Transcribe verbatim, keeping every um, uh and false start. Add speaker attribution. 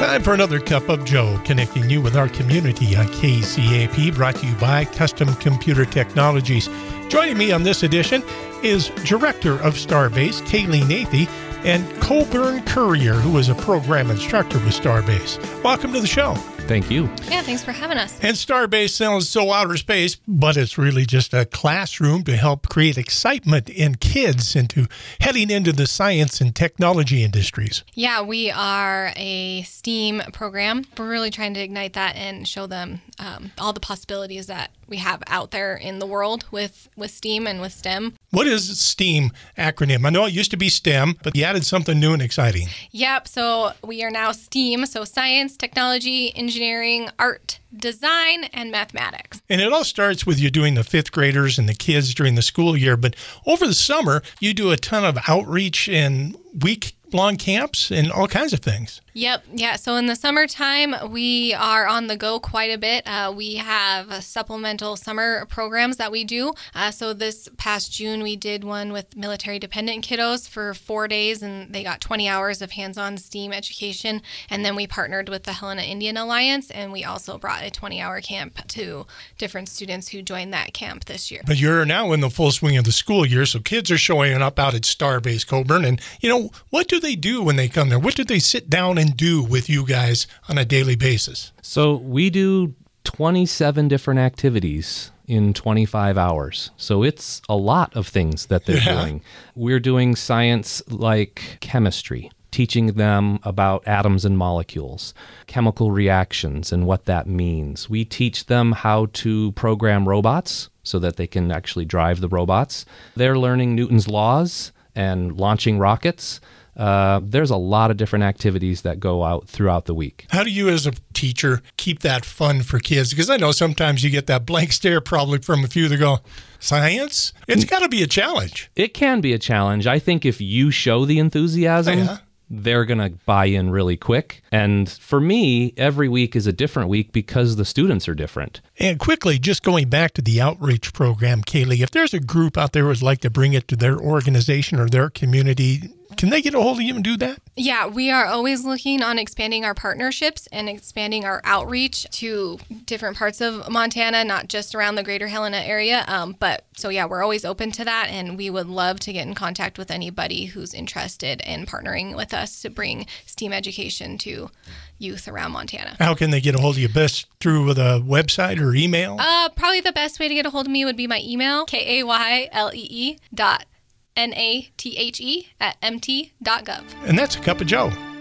Speaker 1: Time for another Cup of Joe, connecting you with our community on K C A P, brought to you by Custom Computer Technologies. Joining me on this edition is Director of Starbase, Kaylee Nathy, and Coburn Courier, who is a program instructor with Starbase. Welcome to the show.
Speaker 2: Thank you.
Speaker 3: Yeah, thanks for having us.
Speaker 1: And Starbase sounds so outer space, but it's really just a classroom to help create excitement in kids into heading into the science and technology industries.
Speaker 3: Yeah, we are a STEAM program. We're really trying to ignite that and show them um, all the possibilities that we have out there in the world with, with STEAM and with STEM.
Speaker 1: What is STEAM acronym? I know it used to be STEM, but you added something new and exciting.
Speaker 3: Yep, so we are now STEAM, so science, technology, engineering, art, design, and mathematics.
Speaker 1: And it all starts with you doing the fifth graders and the kids during the school year, but over the summer, you do a ton of outreach and week-long camps and all kinds of things.
Speaker 3: Yep. Yeah. So in the summertime, we are on the go quite a bit. Uh, we have uh, supplemental summer programs that we do. Uh, so this past June, we did one with military dependent kiddos for four days, and they got twenty hours of hands-on STEAM education. And then we partnered with the Helena Indian Alliance, and we also brought a twenty-hour camp to different students who joined that camp this year.
Speaker 1: But you're now in the full swing of the school year, so kids are showing up out at Starbase Coburn. And, you know, what do they do when they come there? What do they sit down and do with you guys on a daily basis?
Speaker 2: So we do twenty-seven different activities in twenty-five hours. So it's a lot of things that they're yeah. doing. We're doing science like chemistry, teaching them about atoms and molecules, chemical reactions and what that means. We teach them how to program robots so that they can actually drive the robots. They're learning Newton's laws and launching rockets. Uh, there's a lot of different activities that go out throughout the week.
Speaker 1: How do you as a teacher keep that fun for kids? Because I know sometimes you get that blank stare probably from a few that go, science? It's got to be a challenge.
Speaker 2: It can be a challenge. I think if you show the enthusiasm,
Speaker 1: yeah.
Speaker 2: they're going to buy in really quick. And for me, every week is a different week because the students are different.
Speaker 1: And quickly, just going back to the outreach program, Kaylee, if there's a group out there who would like to bring it to their organization or their community, can they get a hold of you and do that?
Speaker 3: Yeah, we are always looking on expanding our partnerships and expanding our outreach to different parts of Montana, not just around the greater Helena area. Um, but so, yeah, we're always open to that. And we would love to get in contact with anybody who's interested in partnering with us to bring STEAM education to youth around Montana.
Speaker 1: How can they get a hold of you? Best through with a website or email?
Speaker 3: Uh, probably the best way to get a hold of me would be my email, K A Y L E E dot N A T H E at M T dot gov.
Speaker 1: And that's a Cup of Joe.